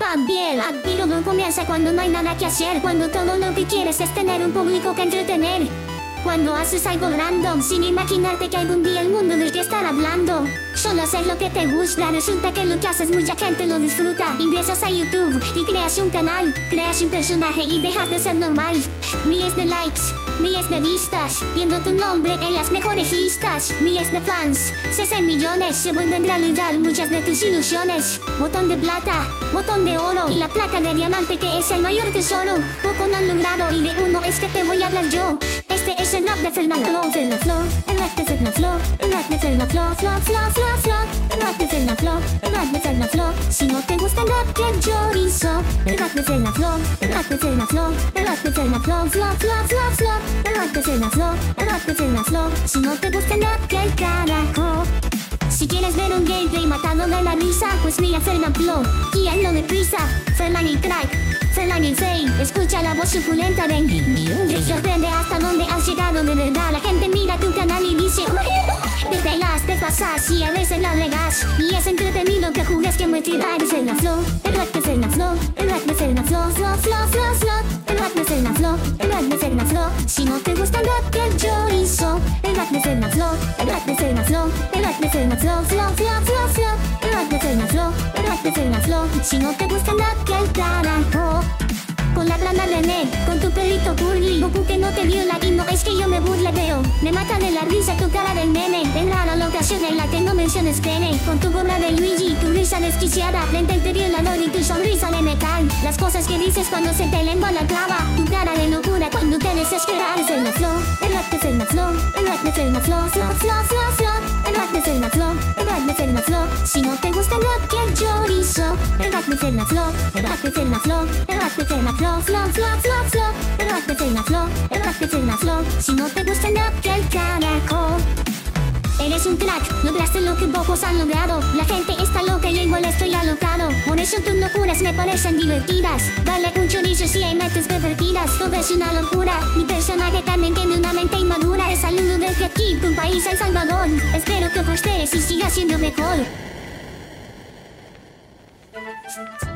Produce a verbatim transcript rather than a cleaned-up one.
también. Pero no comienza cuando no hay nada que hacer, cuando todo lo que quieres es tener un público que entretener. Cuando haces algo random sin imaginarte que algún día el mundo del que estar hablando. Solo hacer lo que te gusta, resulta que lo que haces mucha gente lo disfruta. Ingresas a YouTube y creas un canal, creas un personaje y dejas de ser normal. Miles de likes, miles de vistas, viendo tu nombre en las mejores listas. Miles de fans, se hacen millones, se vuelven realidad muchas de tus ilusiones. Botón de plata, botón de oro y la placa de diamante que es el mayor tesoro. Poco no han logrado y de uno es que te voy a hablar yo. Este es el rap de Fernafloo, Fernafloo, el rap de Fernafloo, el rap de Fernafloo, Flo, Flo, Flo, Flo, el rap de Fernafloo, el rap de Fernafloo. Si no te gusta el rap que yo hizo, el rap de Fernafloo, el rap de Fernafloo, el rap de Fernafloo, Flo, Flo, Flo, Flo, el rap de Fernafloo, el rap de Fernafloo. Si no te gusta el rap que el carajo. Si quieres ver un gameplay matando de la risa, pues mira Fernafloo, y hazlo deprisa. Fernan y Crack, Fernan y Fame, escucha la voz suculenta de te sorprende hasta dónde has llegado de verdad. La gente mira tu canal y dice te pegas, te pasas y a veces la regas. Y es entretenido que jugues que me tiras de Fernafloo, el rap de Fernafloo, el rap de Fernafloo, Flo, Flo, Flo, Flo, el rap de Fernafloo, el rap de Fernafloo. Si no te gusta el rap que yo hizo, el rap de Fernafloo, el rap de Fernafloo, el rap de Fernafloo, Flo, Flo, Flo, Flo, el rap de Fernafloo, el rap de Fernafloo. Si no te gusta el rap que el carajo. Con la blanda René, con tu pelito curly, Goku que no te viola y no es que yo me burle veo. Me mata de la risa tu cara del nene, en rara la ocasión en la que no menciones pene. Con tu gorra de Luigi, tu risa desquiciada, lente interior y tu sonrisa de metal. Las cosas que dices cuando se te lengua la clava, tu cara de locura cuando te desesperas. Fernafloo, el rap de Fernafloo, el rap de Fernafloo, Flo, Flo, Flo, Flo, el rap de Fernafloo, el rap de Fernafloo. Si no te gusta el rap que yo hizo, el rap de Fernafloo, el rap de Fernafloo, el rap de Fernafloo. Flo, Flo, Flo, Flo, el rap de Fernafloo, el rap de Fernafloo. Si no te gusta el rap que el carajo. Eres un crack, lograste lo que pocos han logrado. La gente está loca y yo igual estoy alocado. Por eso tus locuras me parecen divertidas. Dale un chorizo si hay metas pervertidas. Todo es una locura, mi personaje también tiene una mente inmadura. El saludo desde aquí, tu país El Salvador. Espero que prosperes y sigas siendo mejor.